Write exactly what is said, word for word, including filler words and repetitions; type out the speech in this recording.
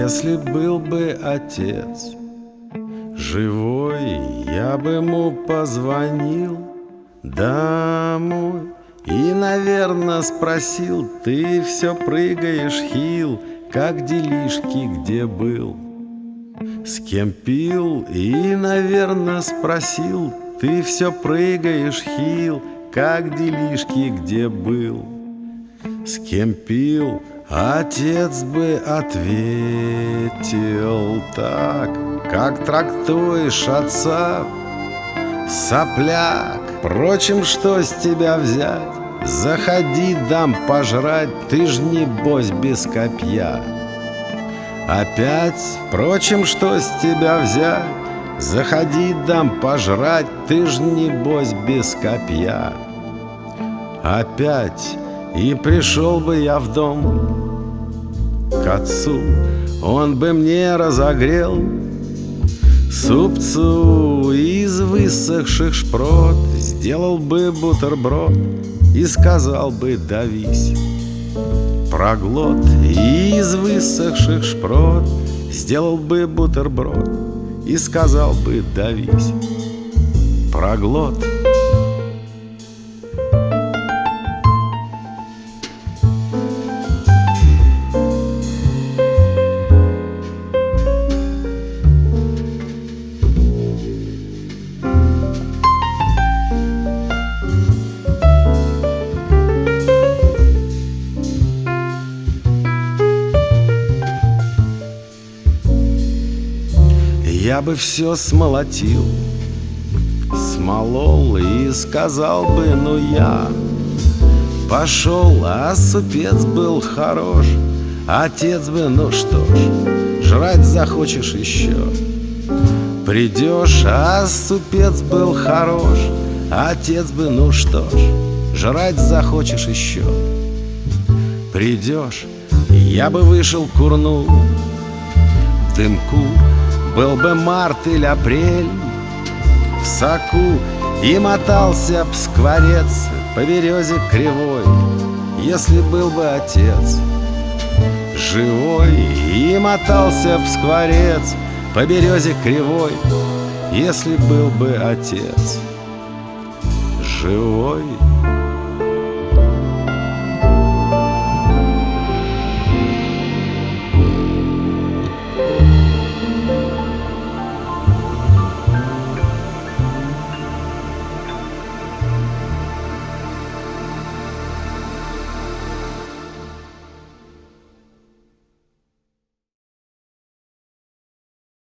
Если был бы отец живой, я бы ему позвонил домой и, наверное, спросил: ты все прыгаешь, Хил, как делишки, где был? С кем пил? И, наверное, спросил: ты все прыгаешь, Хил, как делишки, где был? С кем пил? Отец бы ответил так: как трактуешь отца, сопляк? Впрочем, что с тебя взять? Заходи, дам пожрать, ты ж небось без копья. Опять, впрочем, что с тебя взять? Заходи, дам пожрать, ты ж небось без копья. Опять, и пришел бы я в дом к отцу, он бы мне разогрел супцу из высохших шпрот, сделал бы бутерброд и сказал бы: давись, проглот. И из высохших шпрот сделал бы бутерброд и сказал бы: давись, проглот. Я бы все смолотил, смолол и сказал бы: ну я пошел, а супец был хорош. Отец бы: ну что ж, жрать захочешь еще, придешь, а супец был хорош. Отец бы: ну что ж, жрать захочешь еще, придешь. Я бы вышел, курнул дымку, был бы март или апрель в соку, и мотался б скворец по березе кривой, если был бы отец живой. И мотался б скворец по березе кривой, если был бы отец живой.